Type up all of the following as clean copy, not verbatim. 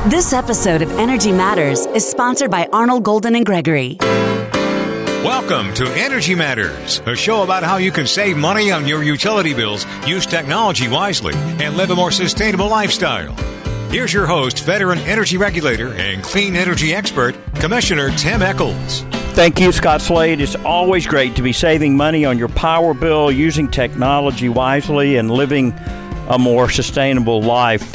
This episode of Energy Matters is sponsored by Arnold Golden and Gregory. Welcome to Energy Matters, a show about how you can save money on your utility bills, use technology wisely, and live a more sustainable lifestyle. Here's your host, veteran energy regulator and clean energy expert, Commissioner Tim Echols. Thank you, Scott Slade. It's always great to be saving money on your power bill, using technology wisely, and living a more sustainable life.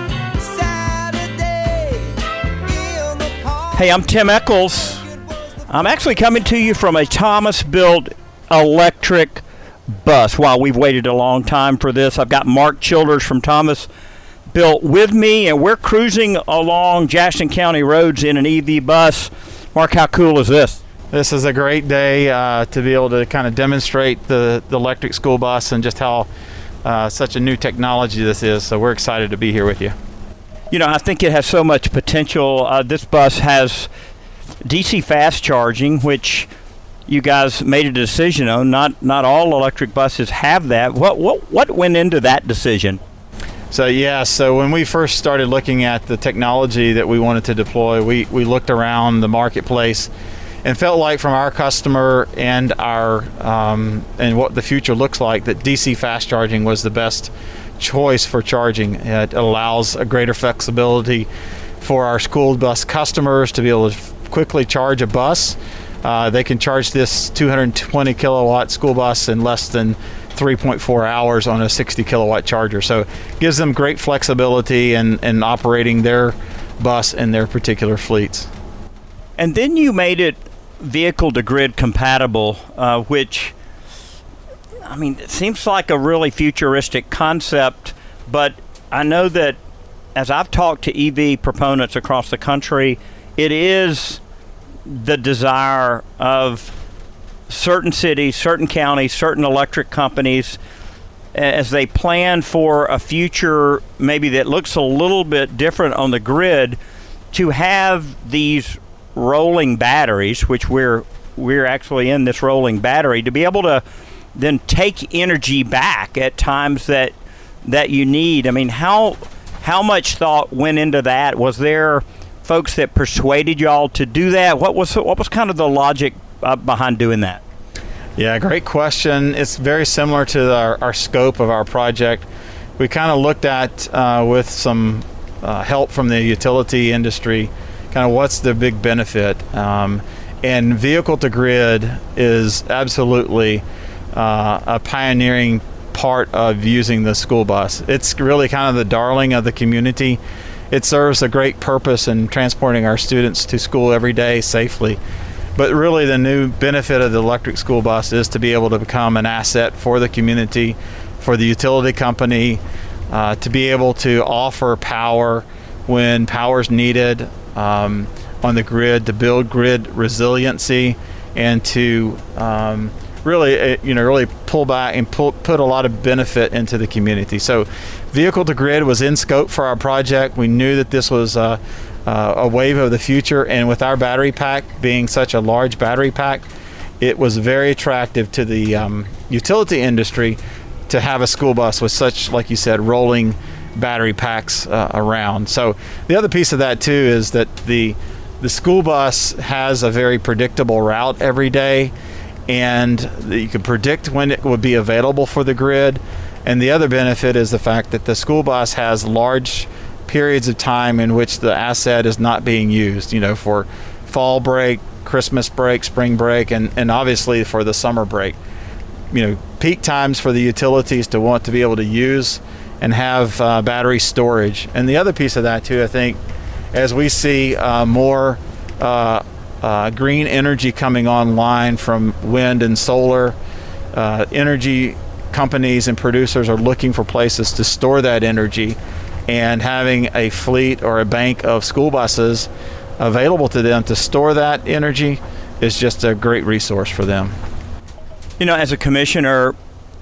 Hey, I'm Tim Echols. I'm actually coming to you from a Thomas-built electric bus. Wow, we've waited a long time for this. I've got Mark Childers from Thomas built with me, and we're cruising along Jackson County roads in an EV bus. Mark, how cool is this? This is a great day to be able to kind of demonstrate the electric school bus and just how such a new technology this is. So we're excited to be here with you. You know, I think it has so much potential. This bus has DC fast charging, which you guys made a decision on. Not all electric buses have that. What went into that decision? So when we first started looking at the technology that we wanted to deploy, we looked around the marketplace and felt like from our customer and our and what the future looks like, that DC fast charging was the best choice for charging. It allows a greater flexibility for our school bus customers to be able to quickly charge a bus. They can charge this 220 kilowatt school bus in less than 3.4 hours on a 60 kilowatt charger. So it gives them great flexibility in operating their bus in their particular fleets. And then you made it vehicle to grid compatible, which, I mean, it seems like a really futuristic concept, but I know that as I've talked to EV proponents across the country, it is the desire of certain cities, certain counties, certain electric companies, as they plan for a future maybe that looks a little bit different on the grid, to have these rolling batteries, which we're actually in this rolling battery, to be able to then take energy back at times that you need. I mean, how much thought went into that? Was there folks that persuaded y'all to do that? What was kind of the logic behind doing that? Yeah, great question. It's very similar to our scope of our project. We kind of looked at, with some help from the utility industry, kind of what's the big benefit. And vehicle to grid is absolutely a pioneering part of using the school bus. It's really kind of the darling of the community. It serves a great purpose in transporting our students to school every day safely. But really the new benefit of the electric school bus is to be able to become an asset for the community, for the utility company, to be able to offer power when power is needed on the grid, to build grid resiliency, and to really pull back and put a lot of benefit into the community. So vehicle to grid was in scope for our project. We knew that this was a wave of the future, and with our battery pack being such a large battery pack, it was very attractive to the utility industry to have a school bus with such, like you said, rolling battery packs around. So the other piece of that too is that the school bus has a very predictable route every day, and you can predict when it would be available for the grid. And the other benefit is the fact that the school bus has large periods of time in which the asset is not being used, for fall break, Christmas break, spring break, and obviously for the summer break. Peak times for the utilities to want to be able to use and have battery storage. And the other piece of that too, I think, as we see more green energy coming online from wind and solar, energy companies and producers are looking for places to store that energy, and having a fleet or a bank of school buses available to them to store that energy is just a great resource for them. As a commissioner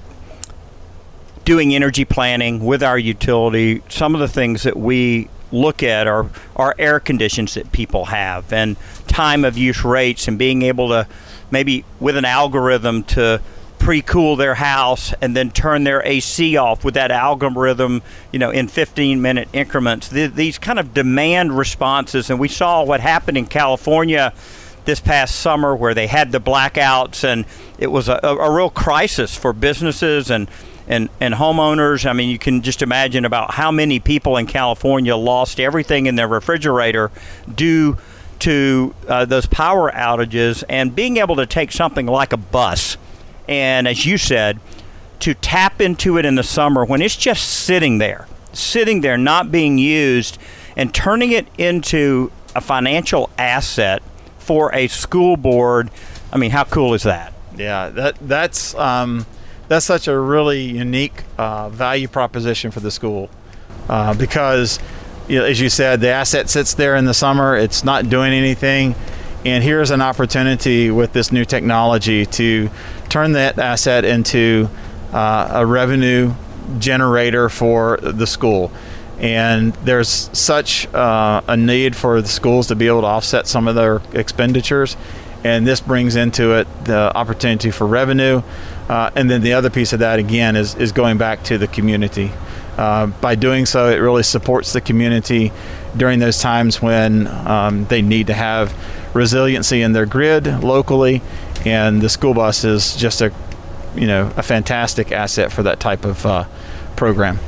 doing energy planning with our utility, some of the things that we look at are air conditions that people have, and time of use rates, and being able to maybe with an algorithm to pre-cool their house and then turn their AC off with that algorithm, in 15-minute increments. These kind of demand responses, and we saw what happened in California this past summer where they had the blackouts, and it was a real crisis for businesses and homeowners. I mean, you can just imagine about how many people in California lost everything in their refrigerator due to those power outages, and being able to take something like a bus and, as you said, to tap into it in the summer when it's just sitting there, not being used, and turning it into a financial asset for a school board. I mean, how cool is that? Yeah, that's such a really unique value proposition for the school because, as you said, the asset sits there in the summer. It's not doing anything. And here's an opportunity with this new technology to turn that asset into a revenue generator for the school. And there's such a need for the schools to be able to offset some of their expenditures. And this brings into it the opportunity for revenue. And then the other piece of that, again, is going back to the community. By doing so, it really supports the community during those times when they need to have resiliency in their grid locally. And the school bus is just a fantastic asset for that type of program.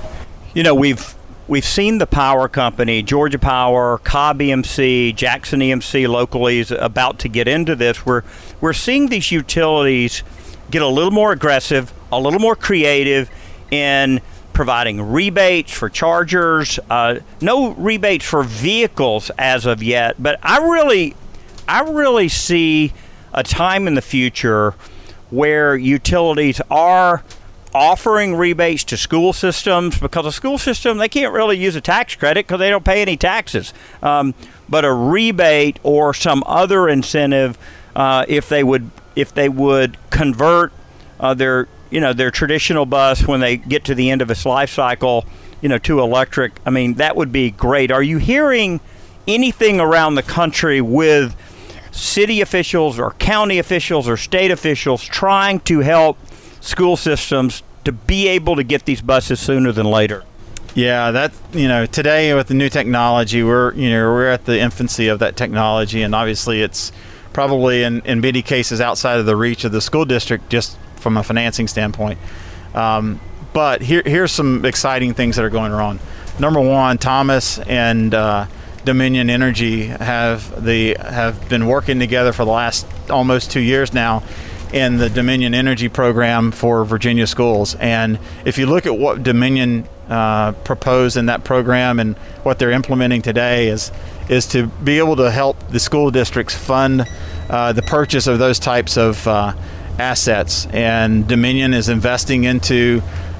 We've seen the power company, Georgia Power, Cobb EMC, Jackson EMC locally is about to get into this. We're seeing these utilities get a little more aggressive, a little more creative in providing rebates for chargers. No rebates for vehicles as of yet, but I really see a time in the future where utilities are offering rebates to school systems, because a school system, they can't really use a tax credit because they don't pay any taxes. But a rebate or some other incentive, if they would convert their traditional bus when they get to the end of its life cycle, to electric, I mean, that would be great. Are you hearing anything around the country with city officials or county officials or state officials trying to help school systems to be able to get these buses sooner than later? Yeah, today with the new technology, we're at the infancy of that technology, and obviously it's probably in many cases outside of the reach of the school district just from a financing standpoint. But here's some exciting things that are going on. Number one, Thomas and Dominion Energy have been working together for the last almost 2 years now in the Dominion Energy program for Virginia schools. And if you look at what Dominion proposed in that program and what they're implementing today is to be able to help the school districts fund the purchase of those types of assets. And Dominion is investing into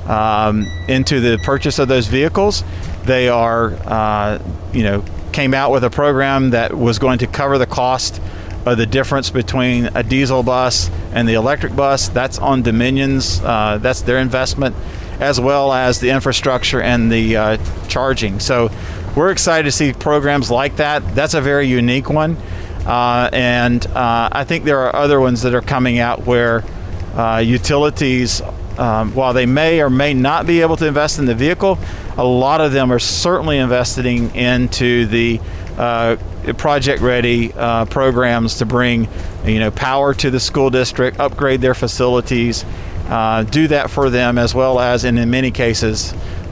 the purchase of those vehicles. They are, came out with a program that was going to cover the cost of the difference between a diesel bus and the electric bus. That's on Dominion's, that's their investment, as well as the infrastructure and the charging. So we're excited to see programs like that. That's a very unique one. And I think there are other ones that are coming out where utilities, while they may or may not be able to invest in the vehicle, a lot of them are certainly investing into the project-ready programs to bring, power to the school district, upgrade their facilities, do that for them, as well as, and in many cases,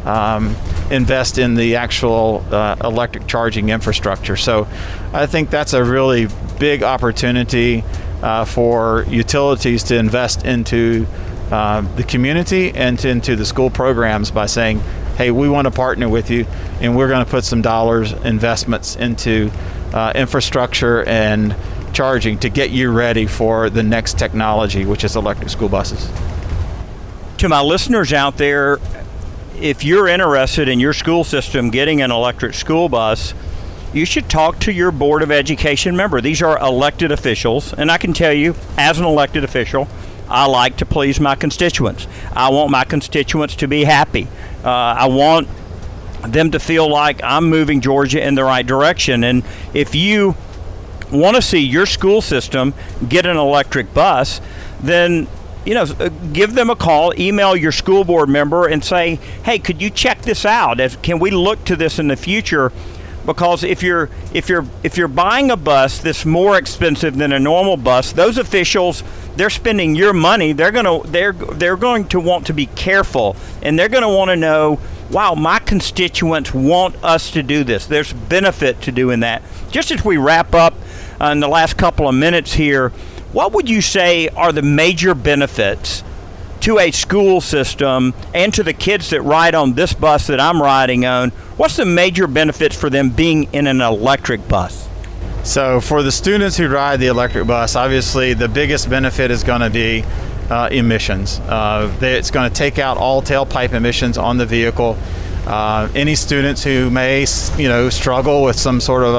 invest in the actual electric charging infrastructure. So I think that's a really big opportunity for utilities to invest into the community and into the school programs by saying, hey, we want to partner with you, and we're going to put some dollars investments into infrastructure and charging to get you ready for the next technology, which is electric school buses. To my listeners out there, if you're interested in your school system getting an electric school bus, you should talk to your Board of Education member. These are elected officials, and I can tell you, as an elected official, I like to please my constituents. I want my constituents to be happy. I want them to feel like I'm moving Georgia in the right direction. And if you want to see your school system get an electric bus, then give them a call, email your school board member and say, hey, could you check this out? Can we look to this in the future? Because if you're buying a bus that's more expensive than a normal bus, those officials, they're spending your money. They're going to want to be careful, and they're going to want to know, wow, my constituents want us to do this. There's benefit to doing that. Just as we wrap up in the last couple of minutes here, what would you say are the major benefits to a school system and to the kids that ride on this bus that I'm riding on? What's the major benefits for them being in an electric bus? So for the students who ride the electric bus, obviously the biggest benefit is going to be emissions. It's going to take out all tailpipe emissions on the vehicle. Any students who may, struggle with some sort of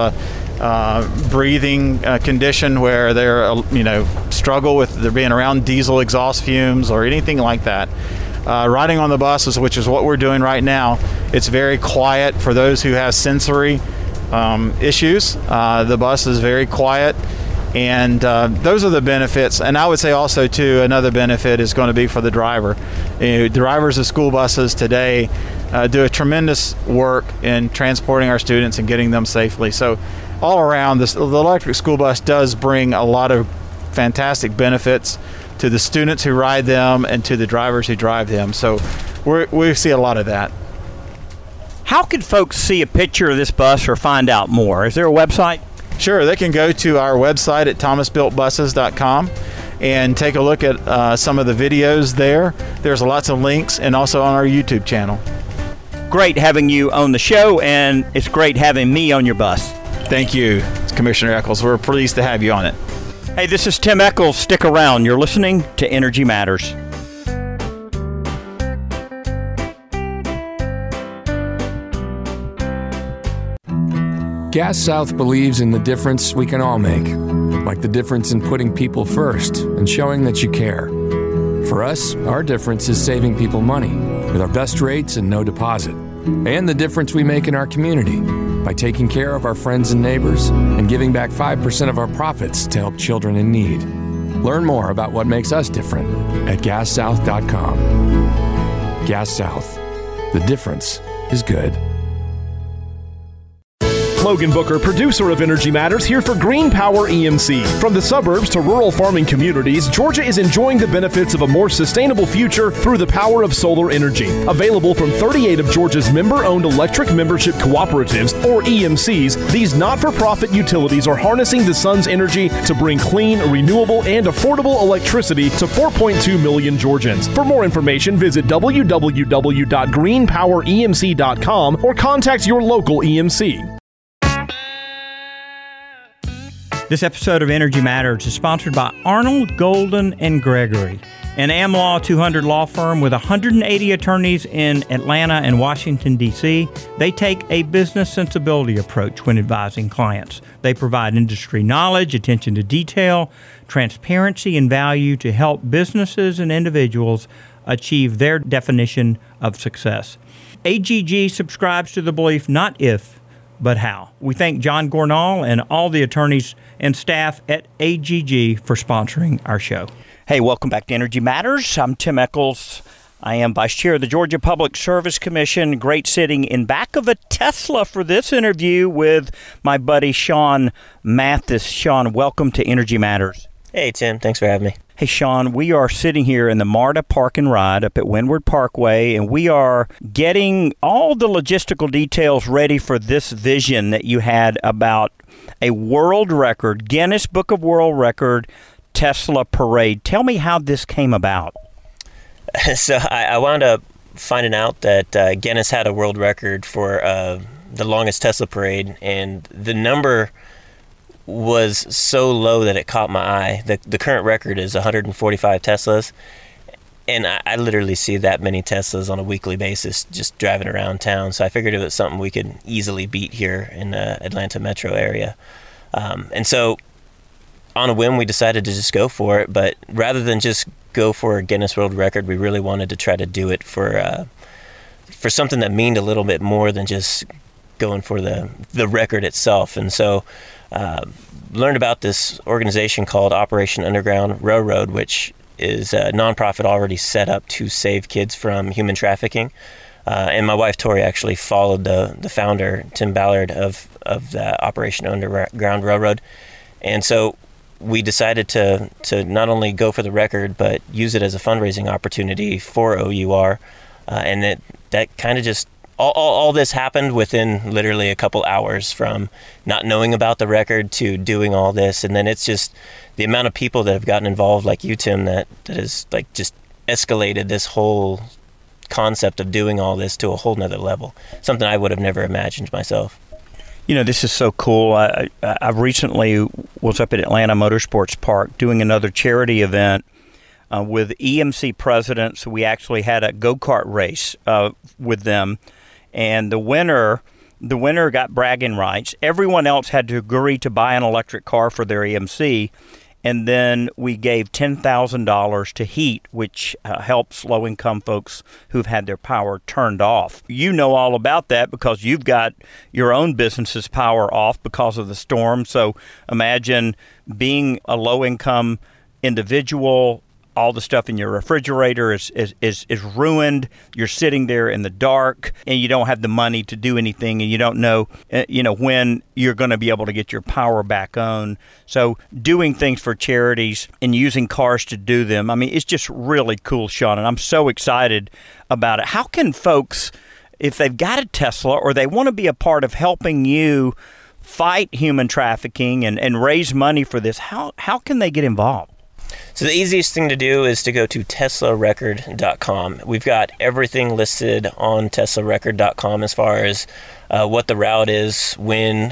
a breathing condition where they're, struggle with there being around diesel exhaust fumes or anything like that. Riding on the buses, which is what we're doing right now, it's very quiet for those who have sensory issues. The bus is very quiet, and those are the benefits. And I would say also, too, another benefit is going to be for the driver. Drivers of school buses today do a tremendous work in transporting our students and getting them safely. So all around, the electric school bus does bring a lot of fantastic benefits to the students who ride them and to the drivers who drive them. So we see a lot of that. How could folks see a picture of this bus or find out more? Is there a website? Sure, they can go to our website at thomasbuiltbuses.com and take a look at some of the videos there. There's lots of links, and also on our YouTube channel. Great having you on the show, and it's great having me on your bus. Thank you, Commissioner Eccles. We're pleased to have you on it. Hey, this is Tim Eccles. Stick around. You're listening to Energy Matters. Gas South believes in the difference we can all make, like the difference in putting people first and showing that you care. For us, our difference is saving people money with our best rates and no deposit, and the difference we make in our community by taking care of our friends and neighbors and giving back 5% of our profits to help children in need. Learn more about what makes us different at gassouth.com. Gas South. The difference is good. Logan Booker, producer of Energy Matters, here for Green Power EMC. From the suburbs to rural farming communities, Georgia is enjoying the benefits of a more sustainable future through the power of solar energy. Available from 38 of Georgia's member-owned electric membership cooperatives, or EMCs, these not-for-profit utilities are harnessing the sun's energy to bring clean, renewable, and affordable electricity to 4.2 million Georgians. For more information, visit www.greenpoweremc.com or contact your local EMC. This episode of Energy Matters is sponsored by Arnold, Golden & Gregory, an AmLaw 200 law firm with 180 attorneys in Atlanta and Washington, D.C. They take a business sensibility approach when advising clients. They provide industry knowledge, attention to detail, transparency, and value to help businesses and individuals achieve their definition of success. AGG subscribes to the belief not if, but how. We thank John Gornall and all the attorneys and staff at AGG for sponsoring our show. Hey, welcome back to Energy Matters. I'm Tim Eccles. I am Vice Chair of the Georgia Public Service Commission. Great sitting in back of a Tesla for this interview with my buddy Sean Mathis. Sean, welcome to Energy Matters. Hey, Tim. Thanks for having me. Hey, Sean, we are sitting here in the MARTA Park and Ride up at Windward Parkway, and we are getting all the logistical details ready for this vision that you had about a world record, Guinness Book of World Record, Tesla Parade. Tell me how this came about. So I wound up finding out that Guinness had a world record for the longest Tesla Parade, and the number was so low that it caught my eye. The current record is 145 Teslas, and I literally see that many Teslas on a weekly basis just driving around town. So I figured it was something we could easily beat here in the Atlanta metro area. And so on a whim, we decided to just go for it. But rather than just go for a Guinness World Record, we really wanted to try to do it for something that meant a little bit more than just going for the record itself. And so learned about this organization called Operation Underground Railroad, which is a nonprofit already set up to save kids from human trafficking. And my wife, Tori, actually followed the founder, Tim Ballard, of the Operation Underground Railroad. And so we decided to not only go for the record, but use it as a fundraising opportunity for OUR. And that kind of just, all this happened within literally a couple hours, from not knowing about the record to doing all this. And then it's just the amount of people that have gotten involved, like you, Tim, that has like just escalated this whole concept of doing all this to a whole nother level. Something I would have never imagined myself. You know, this is so cool. I recently was up at Atlanta Motorsports Park doing another charity event with EMC presidents. We actually had a go-kart race with them, and the winner got bragging rights. Everyone else had to agree to buy an electric car for their EMC, and then we gave $10,000 to HEAT, which helps low-income folks who've had their power turned off. You know all about that because you've got your own business's power off because of the storm. So imagine being a low-income individual. All the stuff in your refrigerator is ruined. You're sitting there in the dark, and you don't have the money to do anything, and you don't know, when you're going to be able to get your power back on. So doing things for charities and using cars to do them, I mean, it's just really cool, Sean, and I'm so excited about it. How can folks, if they've got a Tesla or they want to be a part of helping you fight human trafficking and raise money for this, how can they get involved? So the easiest thing to do is to go to teslarecord.com. We've got everything listed on teslarecord.com as far as what the route is, when,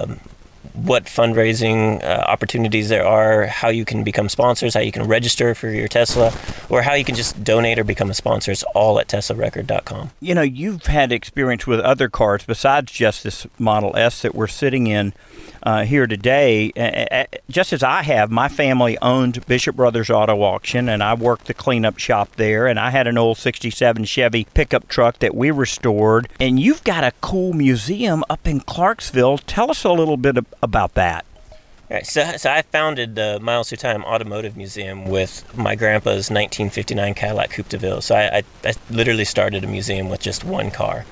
what fundraising opportunities there are, how you can become sponsors, how you can register for your Tesla, or how you can just donate or become a sponsor. It's all at teslarecord.com. You know, you've had experience with other cars besides just this Model S that we're sitting in here today. Just as I have, my family owned Bishop Brothers Auto Auction, and I worked the cleanup shop there, and I had an old 67 Chevy pickup truck that we restored. And you've got a cool museum up in Clarksville. Tell us a little bit about that. All right, so I founded the Miles Through Time Automotive Museum with my grandpa's 1959 Cadillac Coupe de Ville. So I literally started a museum with just one car.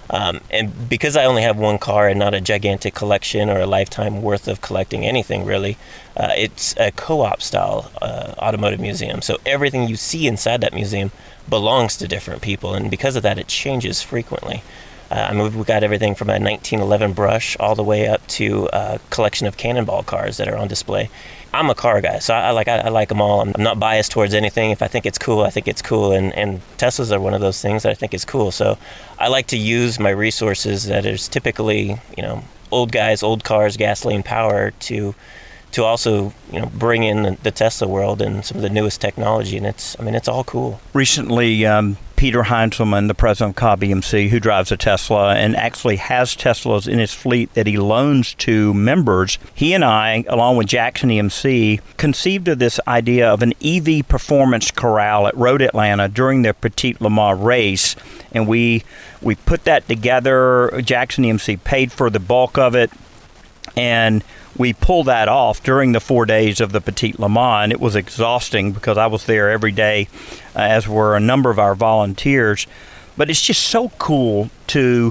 And because I only have one car and not a gigantic collection or a lifetime worth of collecting anything really, it's a co-op style automotive museum. So everything you see inside that museum belongs to different people, and because of that, it changes frequently. We've got everything from a 1911 brush all the way up to a collection of Cannonball cars that are on display. I'm a car guy, so I like them all. I'm not biased towards anything. If I think it's cool, I think it's cool, and Teslas are one of those things that I think is cool. So I like to use my resources that is typically, old guys, old cars, gasoline power to also, bring in the Tesla world and some of the newest technology, and it's all cool. Recently, Peter Heinzelman, the president of Cobb EMC, who drives a Tesla and actually has Teslas in his fleet that he loans to members, he and I, along with Jackson EMC, conceived of this idea of an EV performance corral at Road Atlanta during their Petit Le Mans race, and we put that together. Jackson EMC paid for the bulk of it, and we pulled that off during the 4 days of the Petit Le Mans, and it was exhausting because I was there every day, as were a number of our volunteers. But it's just so cool to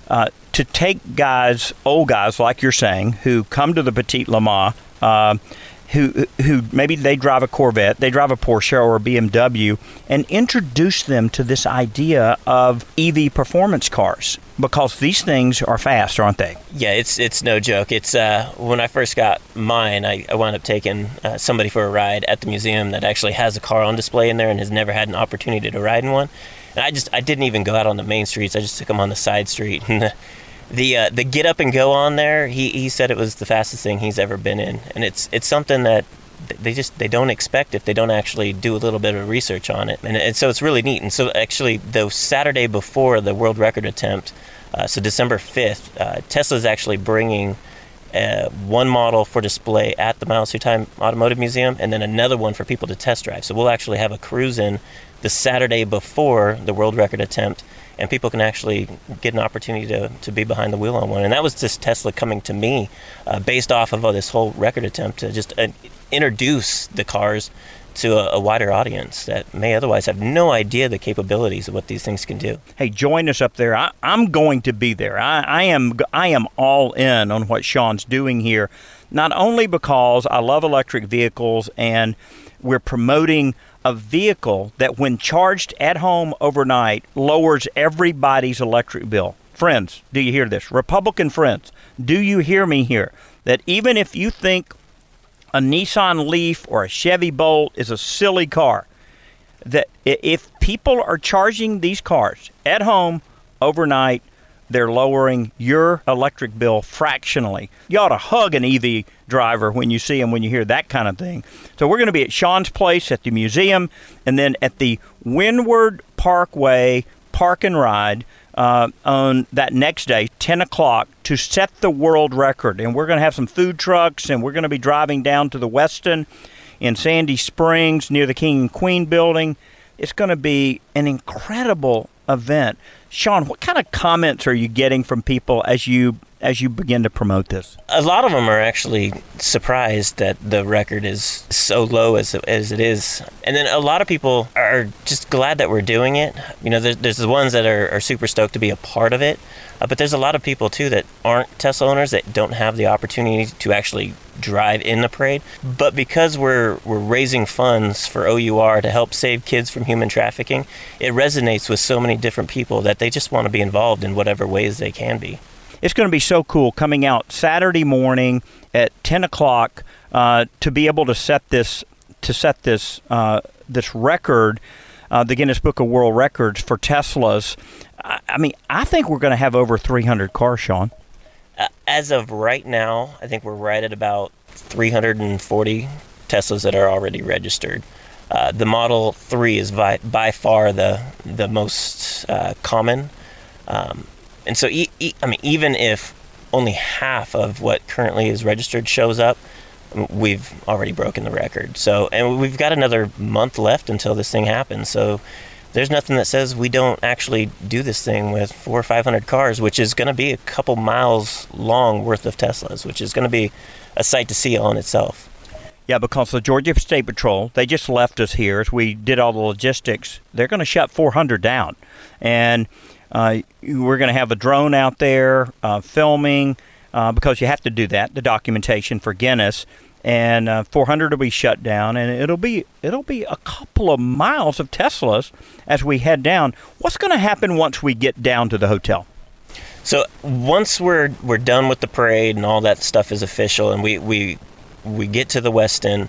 take old guys like you're saying, who come to the Petit Le Mans, who maybe they drive a Corvette, they drive a Porsche or a BMW, and introduce them to this idea of EV performance cars, because these things are fast, aren't they? Yeah, it's no joke. It's when I first got mine, I wound up taking somebody for a ride at the museum that actually has a car on display in there and has never had an opportunity to ride in one. And I didn't even go out on the main streets. I just took them on the side street. And the get up and go on there, he said it was the fastest thing he's ever been in, and it's something that they don't expect if they don't actually do a little bit of research on it, and so it's really neat. And so actually the Saturday before the world record attempt, so December 5th, Tesla's actually bringing one model for display at the Miles Through Time Automotive Museum, and then another one for people to test drive. So we'll actually have a cruise in the Saturday before the world record attempt, and people can actually get an opportunity to be behind the wheel on one. And that was just Tesla coming to me based off of this whole record attempt to just introduce the cars to a wider audience that may otherwise have no idea the capabilities of what these things can do. Hey, join us up there. I'm going to be there. I am all in on what Sean's doing here, not only because I love electric vehicles and we're promoting a vehicle that when charged at home overnight lowers everybody's electric bill. Friends, do you hear this? Republican friends, do you hear me here? That even if you think a Nissan Leaf or a Chevy Bolt is a silly car, that if people are charging these cars at home overnight, they're lowering your electric bill fractionally. You ought to hug an EV driver when you see them, when you hear that kind of thing. So we're going to be at Sean's place at the museum, and then at the Windward Parkway Park and Ride on that next day, 10 o'clock, to set the world record. And we're going to have some food trucks, and we're going to be driving down to the Westin in Sandy Springs near the King and Queen building. It's going to be an incredible event. Sean, what kind of comments are you getting from people as you begin to promote this? A lot of them are actually surprised that the record is so low as it is. And then a lot of people are just glad that we're doing it. You know, there's the ones that are super stoked to be a part of it. But there's a lot of people, too, that aren't Tesla owners that don't have the opportunity to actually drive in the parade. But because we're raising funds for OUR to help save kids from human trafficking, it resonates with so many different people that they just want to be involved in whatever ways they can be. It's going to be so cool coming out Saturday morning at 10 o'clock to be able to set this record, the Guinness Book of World Records for Teslas. I mean, I think we're going to have over 300 cars, Sean. As of right now, I think we're right at about 340 Teslas that are already registered. The Model 3 is by far the most common. And so, even if only half of what currently is registered shows up, we've already broken the record. So, and we've got another month left until this thing happens. So there's nothing that says we don't actually do this thing with 400 or 500 cars, which is going to be a couple miles long worth of Teslas, which is going to be a sight to see on itself. Yeah, because the Georgia State Patrol, they just left us here as we did all the logistics. They're going to shut 400 down. And we're going to have a drone out there filming because you have to do that, the documentation for Guinness. And 400 will be shut down, and it'll be a couple of miles of Teslas as we head down. What's going to happen once we get down to the hotel? So once we're done with the parade and all that stuff is official, and we get to the Westin,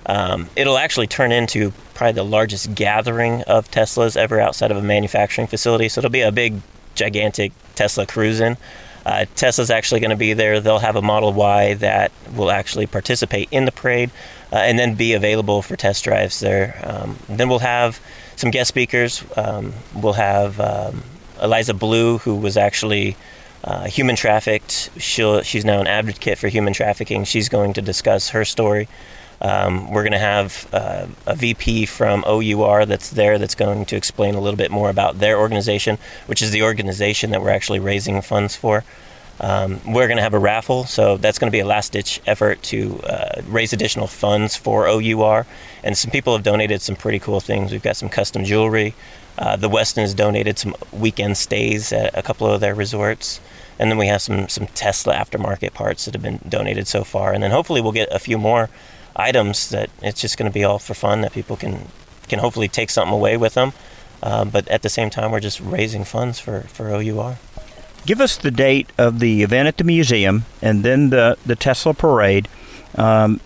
it'll actually turn into probably the largest gathering of Teslas ever outside of a manufacturing facility. So it'll be a big, gigantic Tesla cruise-in. Tesla's actually going to be there. They'll have a Model Y that will actually participate in the parade and then be available for test drives there. Then we'll have some guest speakers. We'll have Eliza Blue, who was actually human trafficked. She's now an advocate for human trafficking. She's going to discuss her story. We're going to have a VP from OUR that's there that's going to explain a little bit more about their organization, which is the organization that we're actually raising funds for. We're going to have a raffle, so that's going to be a last-ditch effort to raise additional funds for OUR. And some people have donated some pretty cool things. We've got some custom jewelry. The Westin has donated some weekend stays at a couple of their resorts. And then we have some Tesla aftermarket parts that have been donated so far. And then hopefully we'll get a few more items that it's just going to be all for fun, that people can hopefully take something away with them. But at the same time, we're just raising funds for OUR. Give us the date of the event at the museum, and then the Tesla parade, and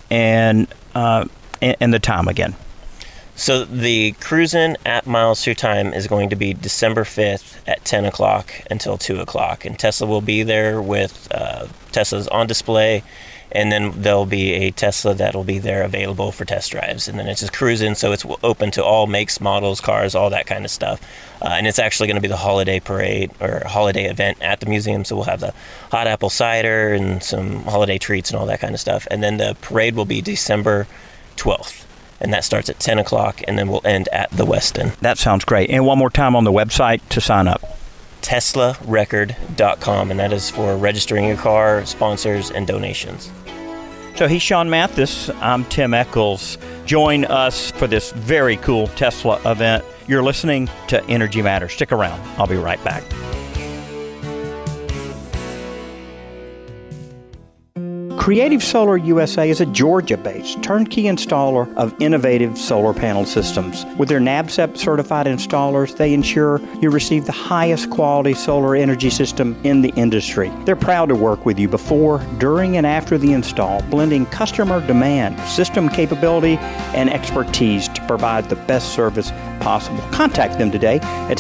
the time again. So the cruise-in at Miles Through Time is going to be December 5th at 10 o'clock until 2 o'clock. And Tesla will be there with Teslas on display. And then there'll be a Tesla that'll be there available for test drives. And then it's just cruising, so it's open to all makes, models, cars, all that kind of stuff. And it's actually going to be the holiday parade or holiday event at the museum. So we'll have the hot apple cider and some holiday treats and all that kind of stuff. And then the parade will be December 12th. And that starts at 10 o'clock, and then we'll end at the Westin. That sounds great. And one more time on the website to sign up. TeslaRecord.com, and that is for registering your car, sponsors, and donations. So he's Sean Mathis. I'm Tim Eccles. join us for this very cool Tesla event. You're listening to Energy Matters. Stick around. I'll be right back. Creative Solar USA is a Georgia-based turnkey installer of innovative solar panel systems. With their NABCEP certified installers, they ensure you receive the highest quality solar energy system in the industry. They're proud to work with you before, during, and after the install, blending customer demand, system capability, and expertise to provide the best service possible. Contact them today at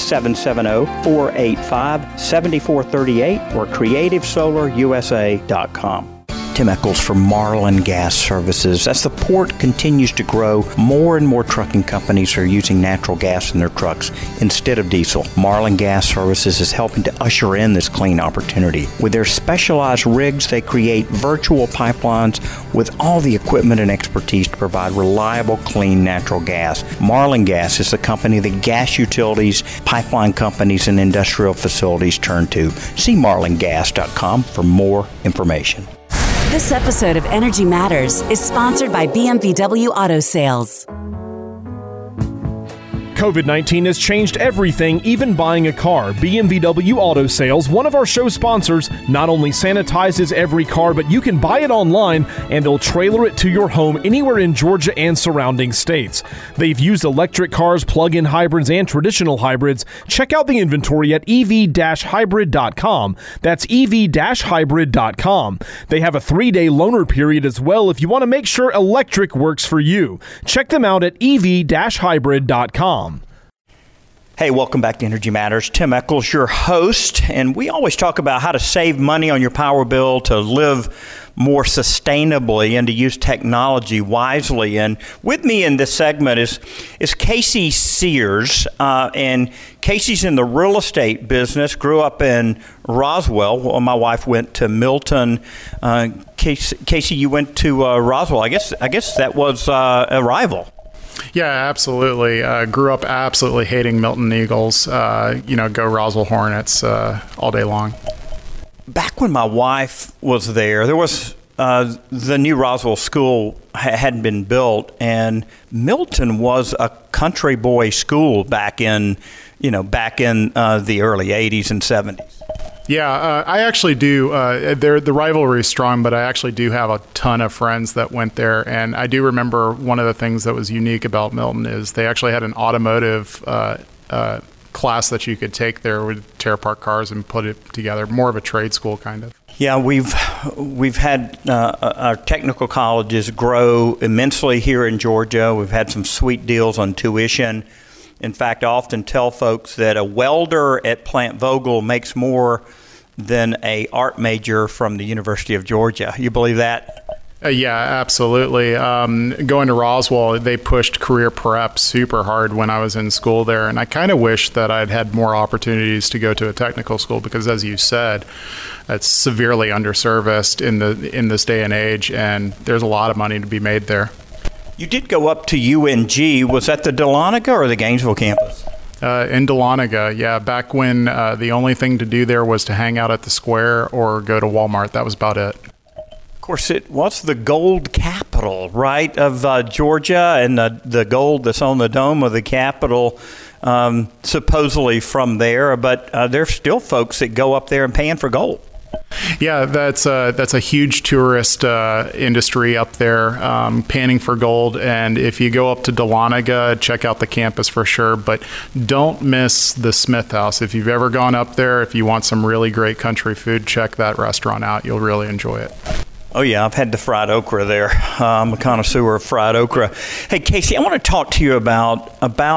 770-485-7438 or creativesolarusa.com. Tim Eccles from Marlin Gas Services. As the port continues to grow, more and more trucking companies are using natural gas in their trucks instead of diesel. Marlin Gas Services is helping to usher in this clean opportunity. With their specialized rigs, they create virtual pipelines with all the equipment and expertise to provide reliable, clean natural gas. Marlin Gas is the company that gas utilities, pipeline companies, and industrial facilities turn to. See marlingas.com for more information. This episode of Energy Matters is sponsored by BMW Auto Sales. COVID-19 has changed everything, even buying a car. BMW Auto Sales, one of our show sponsors, not only sanitizes every car, but you can buy it online and they'll trailer it to your home anywhere in Georgia and surrounding states. They've used electric cars, plug-in hybrids, and traditional hybrids. Check out the inventory at ev-hybrid.com. That's ev-hybrid.com. They have a 3-day loaner period as well if you want to make sure electric works for you. Check them out at ev-hybrid.com. Hey, welcome back to Energy Matters. Tim Eccles, your host, and we always talk about how to save money on your power bill, to live more sustainably, and to use technology wisely. And with me in this segment is Casey Sears, and Casey's in the real estate business, grew up in Roswell. Well, my wife went to Milton. Casey, you went to Roswell. I guess that was a rival. Yeah, absolutely. Grew up absolutely hating Milton Eagles. Go Roswell Hornets all day long. Back when my wife was there was the new Roswell school hadn't been built, and Milton was a country boy school back in the early 80s and 70s. Yeah, I actually do. The rivalry is strong, but I actually do have a ton of friends that went there. And I do remember one of the things that was unique about Milton is they actually had an automotive class that you could take there, would tear apart cars and put it together. More of a trade school, kind of. Yeah, we've had our technical colleges grow immensely here in Georgia. We've had some sweet deals on tuition. In fact, I often tell folks that a welder at Plant Vogel makes more than a art major from the University of Georgia. You believe that? Yeah, absolutely. Going to Roswell, they pushed career prep super hard when I was in school there, and I kind of wish that I'd had more opportunities to go to a technical school because, as you said, it's severely underserviced in this day and age, and there's a lot of money to be made there. You did go up to UNG. Was that the Dahlonega or the Gainesville campus? In Dahlonega, yeah. Back when the only thing to do there was to hang out at the square or go to Walmart. That was about it. Of course, it was the gold capital, right, of Georgia, and the gold that's on the dome of the Capitol, supposedly from there. But there's still folks that go up there and pan for gold. Yeah, that's a huge tourist industry up there, panning for gold. And if you go up to Dahlonega, check out the campus for sure. But don't miss the Smith House. If you've ever gone up there, if you want some really great country food, check that restaurant out. You'll really enjoy it. Oh, yeah, I've had the fried okra there. I'm a connoisseur of fried okra. Hey, Casey, I want to talk to you about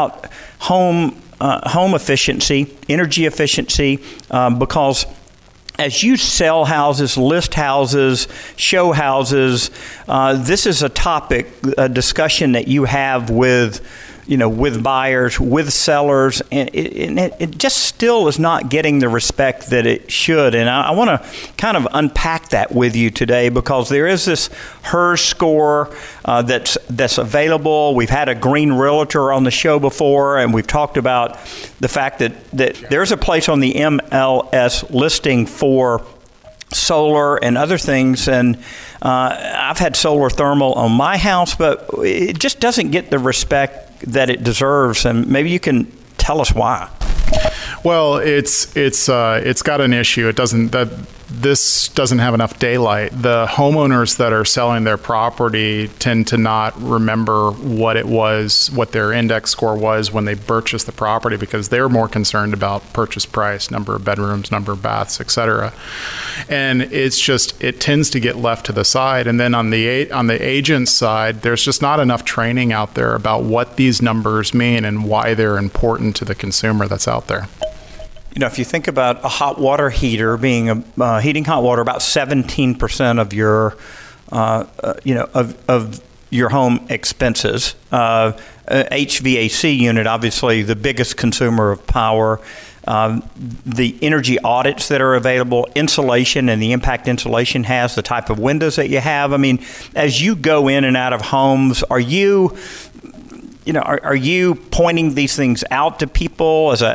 home efficiency, energy efficiency, because as you sell houses, list houses, show houses, this is a topic, a discussion that you have with buyers, with sellers, and it just still is not getting the respect that it should. And I want to kind of unpack that with you today because there is this HERS score that's available. We've had a green realtor on the show before, and we've talked about the fact that there's a place on the MLS listing for solar and other things, and I've had solar thermal on my house, but it just doesn't get the respect that it deserves, and maybe you can tell us why. Well, it's got an issue. This doesn't have enough daylight. The homeowners that are selling their property tend to not remember what their index score was when they purchased the property, because they're more concerned about purchase price, number of bedrooms, number of baths, etc. And it tends to get left to the side. And then on the agent's side, there's just not enough training out there about what these numbers mean and why they're important to the consumer that's out there. If you think about a hot water heater being heating hot water, about 17% of your, of your home expenses. HVAC unit, obviously the biggest consumer of power. The energy audits that are available, insulation and the impact insulation has, the type of windows that you have. I mean, as you go in and out of homes, are you pointing these things out to people as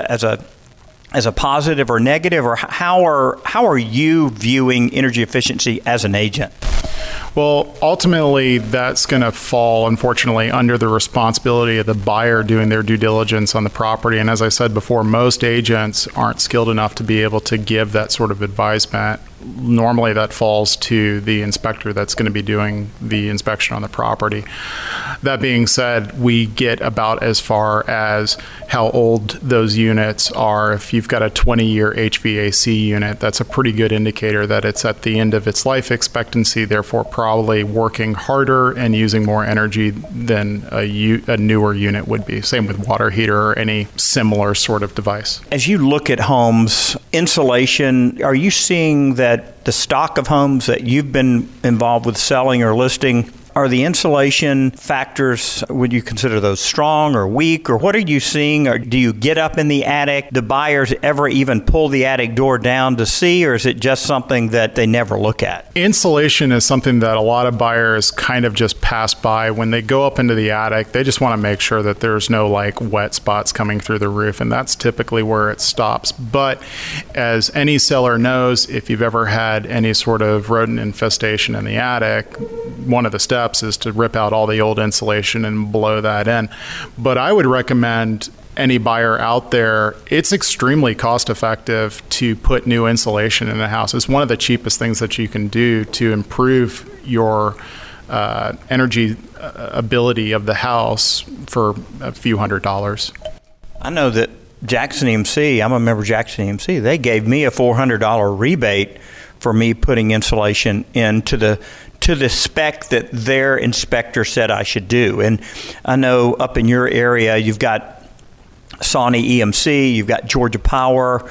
a positive or negative, or how are you viewing energy efficiency as an agent? Well, ultimately, that's going to fall, unfortunately, under the responsibility of the buyer doing their due diligence on the property. And as I said before, most agents aren't skilled enough to be able to give that sort of advisement. Normally, that falls to the inspector that's going to be doing the inspection on the property. That being said, we get about as far as how old those units are. If you've got a 20-year HVAC unit, that's a pretty good indicator that it's at the end of its life expectancy, therefore probably working harder and using more energy than a newer unit would be. Same with water heater or any similar sort of device. As you look at homes, insulation, are you seeing that the stock of homes that you've been involved with selling or listing, are the insulation factors, would you consider those strong or weak, or what are you seeing? Or do you get up in the attic? Do buyers ever even pull the attic door down to see, or is it just something that they never look at? Insulation is something that a lot of buyers kind of just pass by. When they go up into the attic, they just want to make sure that there's no wet spots coming through the roof, and that's typically where it stops. But as any seller knows, if you've ever had any sort of rodent infestation in the attic, one of the steps is to rip out all the old insulation and blow that in. But I would recommend any buyer out there, it's extremely cost effective to put new insulation in a house. It's one of the cheapest things that you can do to improve your energy ability of the house for a few $100s. I know that Jackson EMC, I'm a member of Jackson EMC, they gave me a $400 rebate for me putting insulation into the spec that their inspector said I should do. And I know up in your area, you've got Sawney EMC, you've got Georgia Power,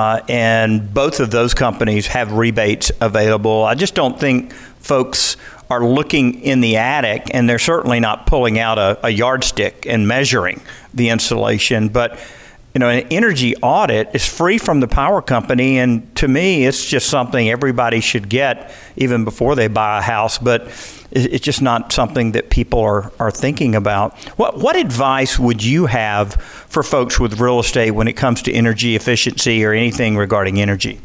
and both of those companies have rebates available. I just don't think folks are looking in the attic, and they're certainly not pulling out a yardstick and measuring the insulation. But an energy audit is free from the power company, and to me, it's just something everybody should get even before they buy a house, but it's just not something that people are thinking about. What advice would you have for folks with real estate when it comes to energy efficiency or anything regarding energy?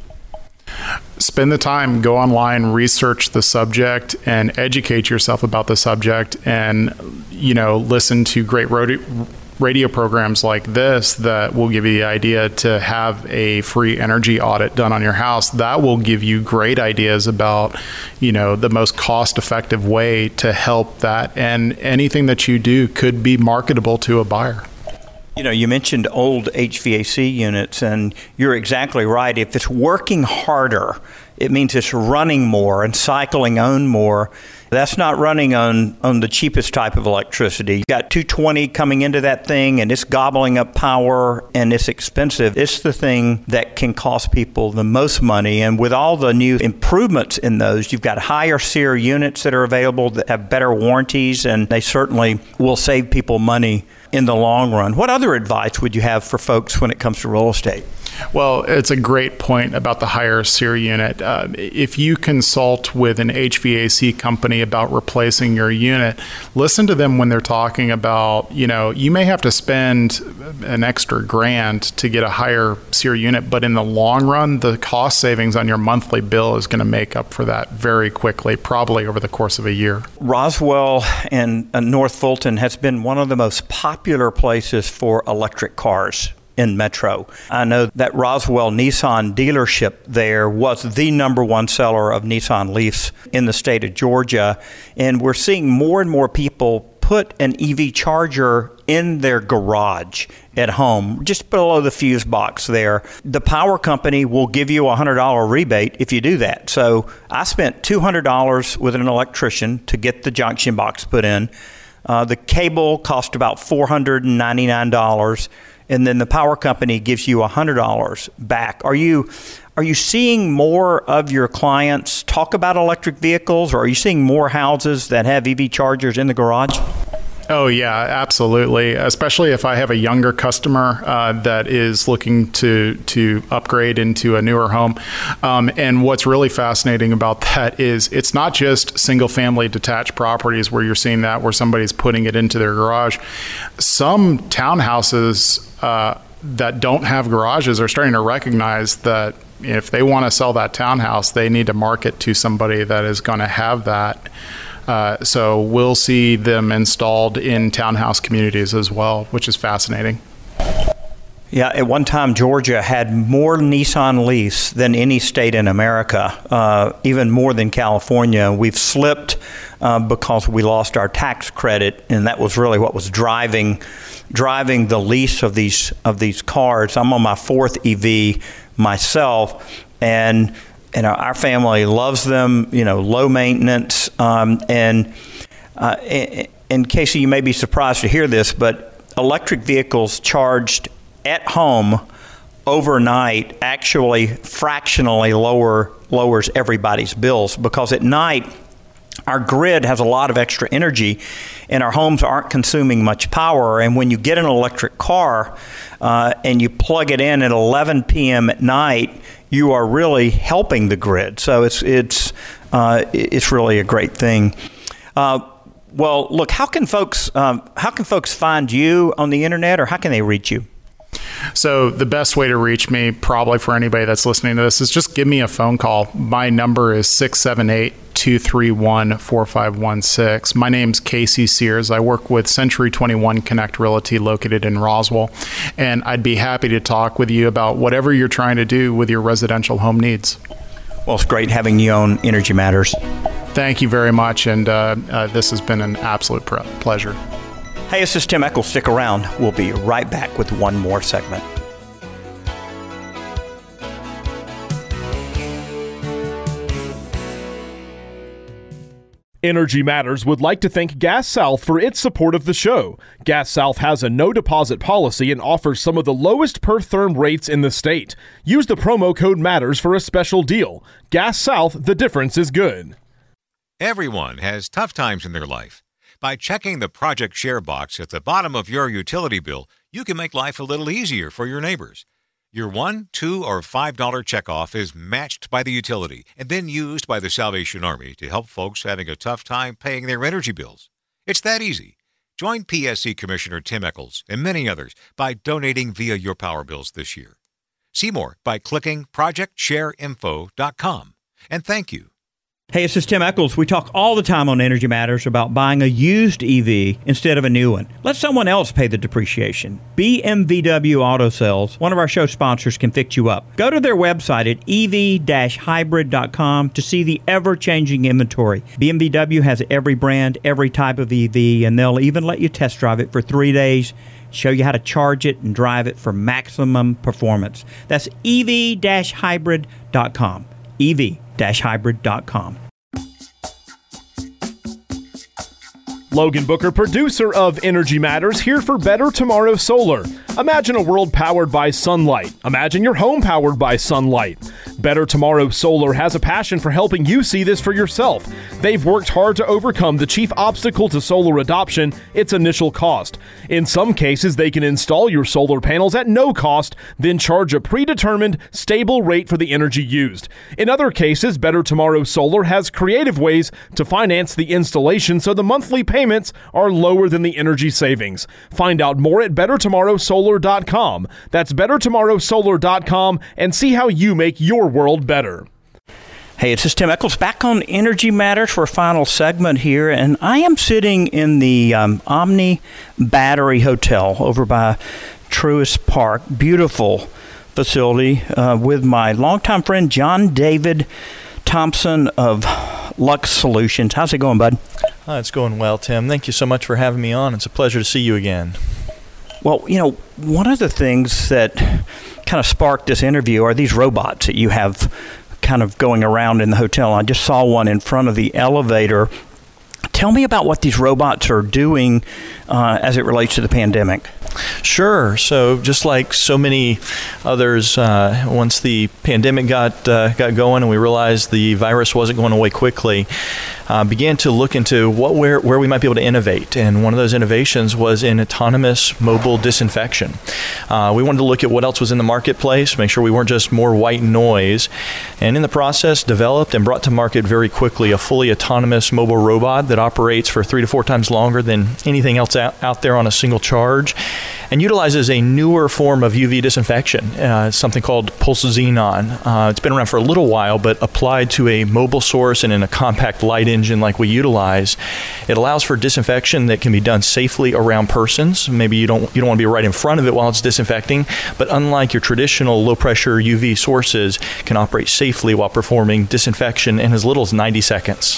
Spend the time, go online, research the subject, and educate yourself about the subject, and listen to great radio programs like this that will give you the idea to have a free energy audit done on your house. That will give you great ideas about, the most cost-effective way to help that, and anything that you do could be marketable to a buyer. You mentioned old HVAC units, and you're exactly right. If it's working harder, it means it's running more and cycling on more. That's not running on the cheapest type of electricity. You've got 220 coming into that thing, and it's gobbling up power, and it's expensive. It's the thing that can cost people the most money. And with all the new improvements in those, you've got higher SEER units that are available that have better warranties, and they certainly will save people money in the long run. What other advice would you have for folks when it comes to real estate? Well, it's a great point about the higher SEER unit. If you consult with an HVAC company about replacing your unit, listen to them when they're talking about, you may have to spend an extra $1,000 to get a higher SEER unit, but in the long run, the cost savings on your monthly bill is going to make up for that very quickly, probably over the course of a year. Roswell and North Fulton has been one of the most popular places for electric cars in Metro. I know that Roswell Nissan dealership there was the number one seller of Nissan Leafs in the state of Georgia, and we're seeing more and more people put an EV charger in their garage at home, just below the fuse box there. The power company will give you a $100 rebate if you do that. So I spent $200 with an electrician to get the junction box put in. The cable cost about $499. And then the power company gives you $100 back. Are you seeing more of your clients talk about electric vehicles, or are you seeing more houses that have EV chargers in the garage? Oh, yeah, absolutely. Especially if I have a younger customer that is looking to upgrade into a newer home. And what's really fascinating about that is it's not just single family detached properties where you're seeing that, where somebody's putting it into their garage. Some townhouses that don't have garages are starting to recognize that if they want to sell that townhouse, they need to market to somebody that is going to have that. So we'll see them installed in townhouse communities as well, which is fascinating. Yeah, at one time, Georgia had more Nissan Leafs than any state in America, even more than California. We've slipped because we lost our tax credit, and that was really what was driving the lease of these cars. I'm on my fourth EV myself, and our family loves them. Low maintenance, and Casey, you may be surprised to hear this, but electric vehicles charged at home overnight actually fractionally lowers everybody's bills, because at night our grid has a lot of extra energy and our homes aren't consuming much power. And when you get an electric car and you plug it in at 11 p.m. at night, you are really helping the grid. So it's really a great thing. Well, look, how can folks find you on the internet, or how can they reach you? So the best way to reach me, probably for anybody that's listening to this, is just give me a phone call. My number is 678-231-4516. My name's Casey Sears. I work with Century 21 Connect Realty located in Roswell, and I'd be happy to talk with you about whatever you're trying to do with your residential home needs. Well, it's great having you on Energy Matters. Thank you very much, and this has been an absolute pleasure. Hey, this is Tim Echols. Stick around. We'll be right back with one more segment. Energy Matters would like to thank Gas South for its support of the show. Gas South has a no-deposit policy and offers some of the lowest per-therm rates in the state. Use the promo code MATTERS for a special deal. Gas South, the difference is good. Everyone has tough times in their life. By checking the Project Share box at the bottom of your utility bill, you can make life a little easier for your neighbors. Your $1, $2, or $5 checkoff is matched by the utility and then used by the Salvation Army to help folks having a tough time paying their energy bills. It's that easy. Join PSC Commissioner Tim Echols and many others by donating via your power bills this year. See more by clicking ProjectShareInfo.com. And thank you. Hey, this is Tim Echols. We talk all the time on Energy Matters about buying a used EV instead of a new one. Let someone else pay the depreciation. BMVW Auto Sales, one of our show sponsors, can fix you up. Go to their website at ev-hybrid.com to see the ever-changing inventory. BMW has every brand, every type of EV, and they'll even let you test drive it for 3 days, show you how to charge it and drive it for maximum performance. That's ev-hybrid.com. ev-hybrid.com. Logan Booker, producer of Energy Matters, here for Better Tomorrow Solar. Imagine a world powered by sunlight. Imagine your home powered by sunlight. Better Tomorrow Solar has a passion for helping you see this for yourself. They've worked hard to overcome the chief obstacle to solar adoption, its initial cost. In some cases, they can install your solar panels at no cost, then charge a predetermined, stable rate for the energy used. In other cases, Better Tomorrow Solar has creative ways to finance the installation so the monthly payments are lower than the energy savings. Find out more at BetterTomorrowSolar.com. That's BetterTomorrowSolar.com and see how you make your world better. Hey, it's just Tim Echols back on Energy Matters for a final segment here, and I am sitting in the Omni Battery Hotel over by Truist Park. Beautiful facility with my longtime friend John David Thompson of Lux Solutions. How's it going, bud? It's going well, Tim. Thank you so much for having me on. It's a pleasure to see you again. Well, one of the things that kind of sparked this interview are these robots that you have kind of going around in the hotel. I just saw one in front of the elevator. Tell me about what these robots are doing as it relates to the pandemic. Sure. So just like so many others, once the pandemic got going and we realized the virus wasn't going away quickly, began to look into where we might be able to innovate. And one of those innovations was in autonomous mobile disinfection. We wanted to look at what else was in the marketplace, make sure we weren't just more white noise. And in the process, developed and brought to market very quickly a fully autonomous mobile robot that operates for 3 to 4 times longer than anything else out there on a single charge, and utilizes a newer form of UV disinfection, something called Pulse Xenon. It's been around for a little while, but applied to a mobile source and in a compact light engine like we utilize, it allows for disinfection that can be done safely around persons. Maybe you don't want to be right in front of it while it's disinfecting, but unlike your traditional low-pressure UV sources, can operate safely while performing disinfection in as little as 90 seconds.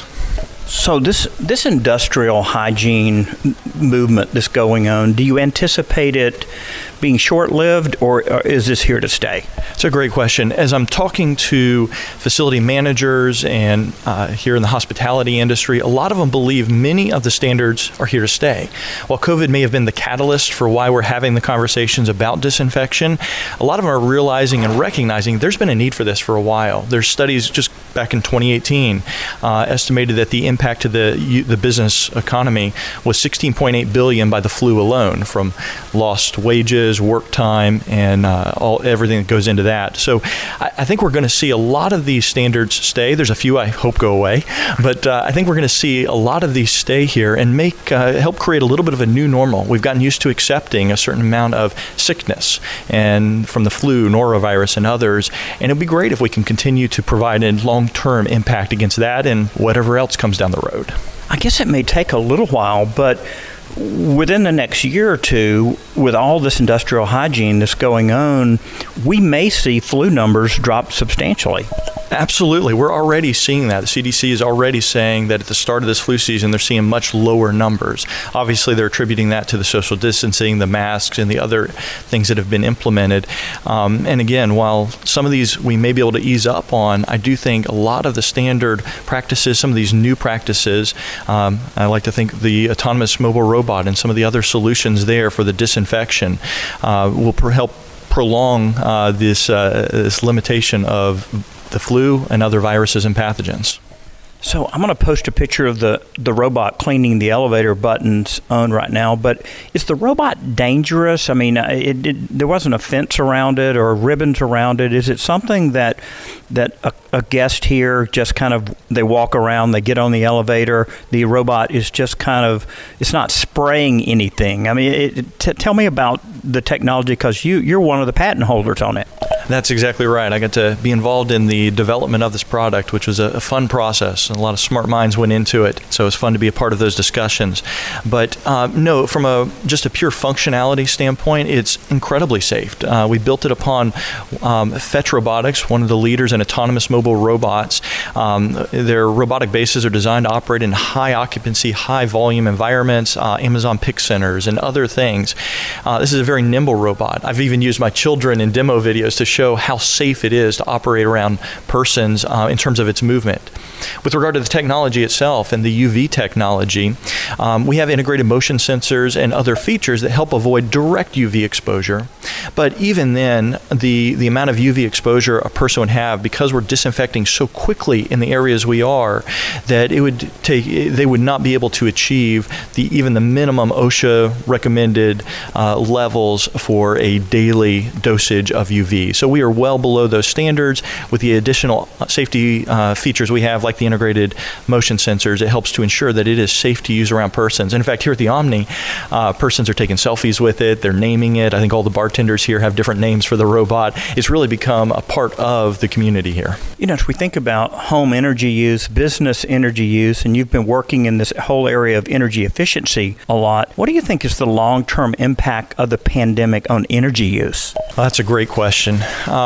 So this industrial hygiene movement that's going on, do you anticipate it being short-lived, or is this here to stay? It's a great question. As I'm talking to facility managers and here in the hospitality industry, a lot of them believe many of the standards are here to stay. While COVID may have been the catalyst for why we're having the conversations about disinfection, a lot of them are realizing and recognizing there's been a need for this for a while. There's studies just back in 2018 estimated that the impact to the business economy was $16.8 billion by the flu alone, from lost wages, work time, and everything that goes into that. So I think we're going to see a lot of these standards stay. There's a few I hope go away, but I think we're going to see a lot of these stay here and help create a little bit of a new normal. We've gotten used to accepting a certain amount of sickness and from the flu, norovirus, and others, and it'd be great if we can continue to provide a long-term impact against that and whatever else comes down the road. I guess it may take a little while, but within the next year or two, with all this industrial hygiene that's going on, we may see flu numbers drop substantially. Absolutely. We're already seeing that. The CDC is already saying that at the start of this flu season, they're seeing much lower numbers. Obviously, they're attributing that to the social distancing, the masks, and the other things that have been implemented. And again, while some of these we may be able to ease up on, I do think a lot of the standard practices, some of these new practices, I like to think the autonomous mobile robot and some of the other solutions there for the disinfection will help prolong this limitation of the flu and other viruses and pathogens. So I'm going to post a picture of the robot cleaning the elevator buttons on right now, but is the robot dangerous? I mean, there wasn't a fence around it or ribbons around it. Is it something that a guest here just kind of, they walk around, they get on the elevator, the robot is just kind of, it's not spraying anything? I mean, tell me about the technology, because you're one of the patent holders on it. That's exactly right. I got to be involved in the development of this product, which was a fun process. A lot of smart minds went into it, so it was fun to be a part of those discussions. But no, from just a pure functionality standpoint, it's incredibly safe. We built it upon Fetch Robotics, one of the leaders in autonomous mobile robots. Their robotic bases are designed to operate in high occupancy, high volume environments, Amazon pick centers, and other things. This is a very nimble robot. I've even used my children in demo videos to show how safe it is to operate around persons in terms of its movement. With regard to the technology itself and the UV technology, we have integrated motion sensors and other features that help avoid direct UV exposure. But even then, the amount of UV exposure a person would have, because we're disinfecting so quickly in the areas we are, that they would not be able to achieve even the minimum OSHA recommended levels for a daily dosage of UV. So we are well below those standards. With the additional safety features we have, like the integrated motion sensors, it helps to ensure that it is safe to use around persons. And in fact, here at the Omni, persons are taking selfies with it. They're naming it. I think all the bartenders here have different names for the robot. It's really become a part of the community here. You know, as we think about home energy use, business energy use, and you've been working in this whole area of energy efficiency a lot, what do you think is the long-term impact of the pandemic on energy use? Well, that's a great question.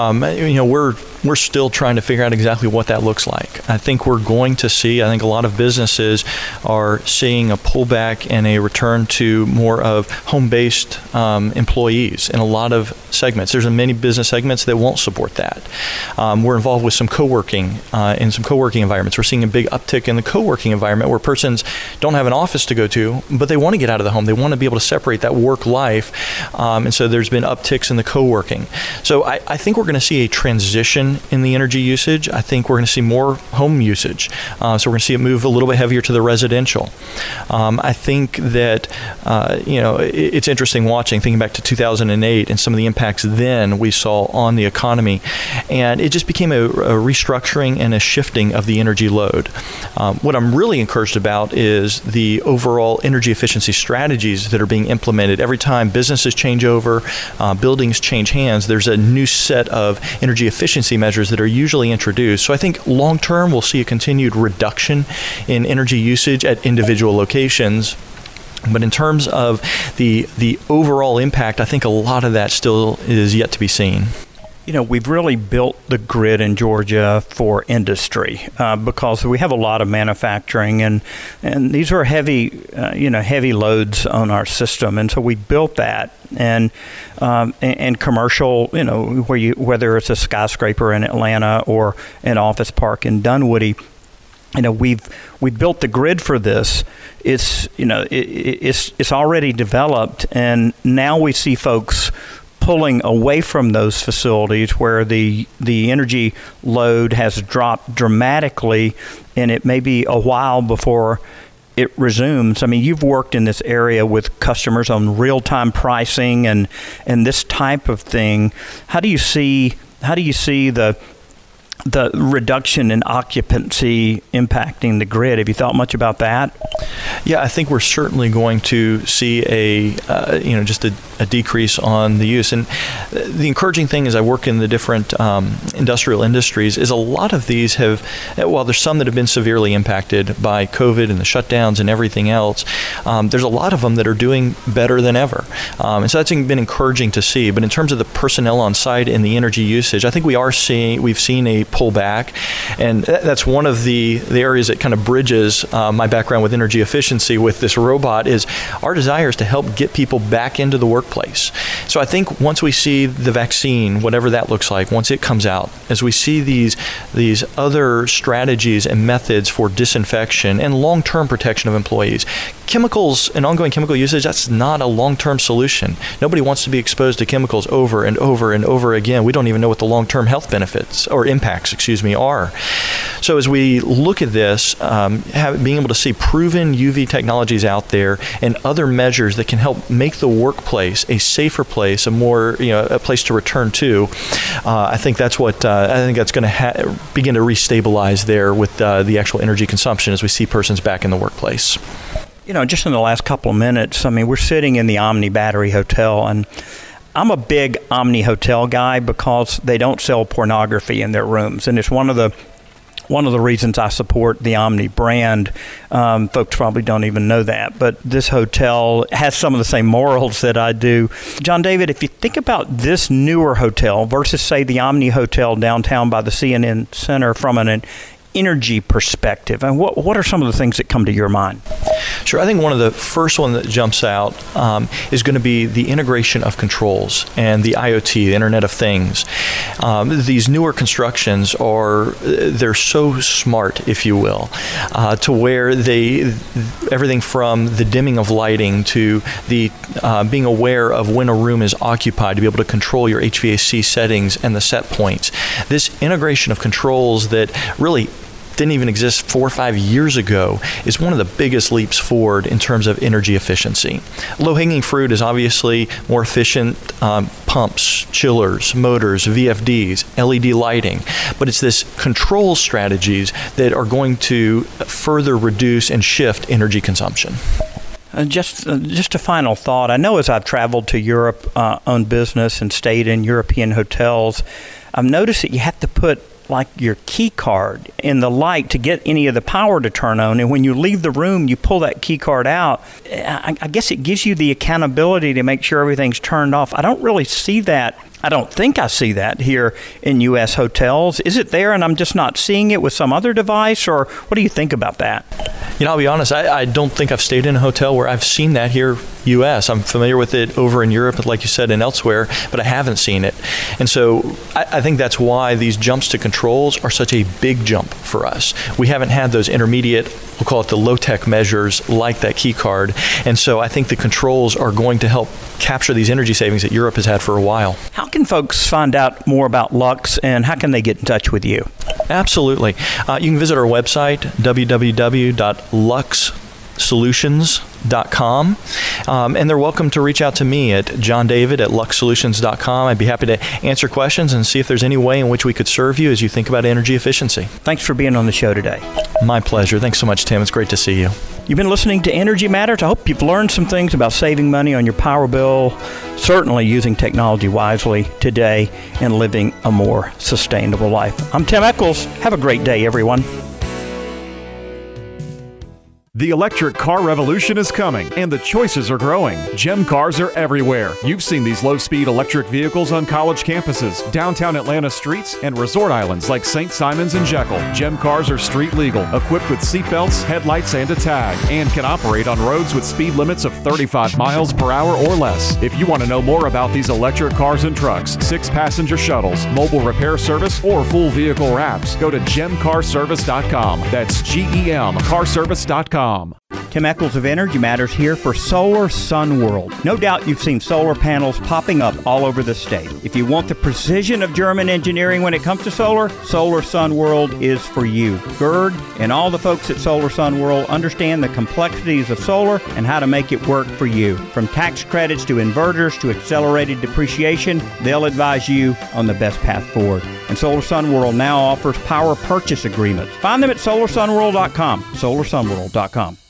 We're still trying to figure out exactly what that looks like. I think we're going to see, I think a lot of businesses are seeing a pullback and a return to more of home-based employees in a lot of segments. There's many business segments that won't support that. We're involved with some co-working in some co-working environments. We're seeing a big uptick in the co-working environment where persons don't have an office to go to, but they want to get out of the home. They want to be able to separate that work life. And so there's been upticks in the co-working. So I think we're going to see a transition in the energy usage. I think we're going to see more home usage. So we're going to see it move a little bit heavier to the residential. I think that, it's interesting thinking back to 2008 and some of the impacts then we saw on the economy. And it just became a restructuring and a shifting of the energy load. What I'm really encouraged about is the overall energy efficiency strategies that are being implemented. Every time businesses change over, buildings change hands, there's a new set of energy efficiency measures that are usually introduced. So I think long term we'll see a continued reduction in energy usage at individual locations. But in terms of the overall impact, I think a lot of that still is yet to be seen. You know, we've really built the grid in Georgia for industry because we have a lot of manufacturing and these are heavy loads on our system. And so we built that and commercial, whether it's a skyscraper in Atlanta or an office park in Dunwoody, we've built the grid for this. It's already developed, and now we see folks pulling away from those facilities where the energy load has dropped dramatically, and it may be a while before it resumes. I mean, you've worked in this area with customers on real-time pricing and this type of thing. How do you see the reduction in occupancy impacting the grid? Have you thought much about that? Yeah, I think we're certainly going to see a decrease on the use. And the encouraging thing is I work in the different industrial industries is a lot of these while there's some that have been severely impacted by COVID and the shutdowns and everything else, there's a lot of them that are doing better than ever. And so that's been encouraging to see. But in terms of the personnel on site and the energy usage, I think we've seen a pullback. And that's one of the areas that kind of bridges my background with energy efficiency with this robot is our desire is to help get people back into the workplace. So I think once we see the vaccine, whatever that looks like, once it comes out, as we see these other strategies and methods for disinfection and long-term protection of employees, chemicals and ongoing chemical usage, that's not a long-term solution. Nobody wants to be exposed to chemicals over and over and over again. We don't even know what the long-term health benefits or impacts, are. So as we look at this, being able to see proven UV technologies out there and other measures that can help make the workplace a safer place, a place to return to, I think that's going to begin to restabilize there with the actual energy consumption as we see persons back in the workplace. Just in the last couple of minutes, we're sitting in the Omni Battery Hotel, and I'm a big Omni Hotel guy because they don't sell pornography in their rooms, and it's one of the reasons I support the Omni brand. Folks probably don't even know that, but this hotel has some of the same morals that I do. John David, if you think about this newer hotel versus, say, the Omni Hotel downtown by the CNN Center from an energy perspective, and what are some of the things that come to your mind? Sure. I think one of the first one that jumps out is going to be the integration of controls and the IoT, the Internet of Things. These newer constructions they're so smart, if you will, to where everything from the dimming of lighting to the being aware of when a room is occupied to be able to control your HVAC settings and the set points. This integration of controls that really didn't even exist 4 or 5 years ago is one of the biggest leaps forward in terms of energy efficiency. Low-hanging fruit is obviously more efficient pumps, chillers, motors, VFDs, LED lighting, but it's this control strategies that are going to further reduce and shift energy consumption. Just a final thought. I know as I've traveled to Europe on business and stayed in European hotels, I've noticed that you have to put like your key card in the light to get any of the power to turn on, and when you leave the room you pull that key card out. I guess it gives you the accountability to make sure everything's turned off. I don't really see that. I don't think I see that here in U.S. hotels. Is it there and I'm just not seeing it with some other device, or what do you think about that? I'll be honest, I don't think I've stayed in a hotel where I've seen that here U.S. I'm familiar with it over in Europe, like you said, and elsewhere, but I haven't seen it. And so I think that's why these jumps to controls are such a big jump for us. We haven't had those intermediate, we'll call it the low-tech measures like that key card. And so I think the controls are going to help capture these energy savings that Europe has had for a while. How can folks find out more about Lux, and how can they get in touch with you? Absolutely. You can visit our website, www.luxsolutions.com, and they're welcome to reach out to me at johndavid@luxsolutions.com. I'd be happy to answer questions and see if there's any way in which we could serve you as you think about energy efficiency. Thanks for being on the show today. My pleasure. Thanks so much, Tim. It's great to see you. You've been listening to Energy Matters. I hope you've learned some things about saving money on your power bill, certainly using technology wisely today, and living a more sustainable life. I'm Tim Eccles. Have a great day, everyone. The electric car revolution is coming, and the choices are growing. GEM cars are everywhere. You've seen these low-speed electric vehicles on college campuses, downtown Atlanta streets, and resort islands like St. Simons and Jekyll. GEM cars are street legal, equipped with seat belts, headlights, and a tag, and can operate on roads with speed limits of 35 miles per hour or less. If you want to know more about these electric cars and trucks, 6-passenger shuttles, mobile repair service, or full vehicle wraps, go to gemcarservice.com. That's GEMcarservice.com. Tim Eccles of Energy Matters here for Solar Sun World. No doubt you've seen solar panels popping up all over the state. If you want the precision of German engineering when it comes to solar, Solar Sun World is for you. Gerd and all the folks at Solar Sun World understand the complexities of solar and how to make it work for you. From tax credits to inverters to accelerated depreciation, they'll advise you on the best path forward. And Solar Sun World now offers power purchase agreements. Find them at solarsunworld.com. solarsunworld.com.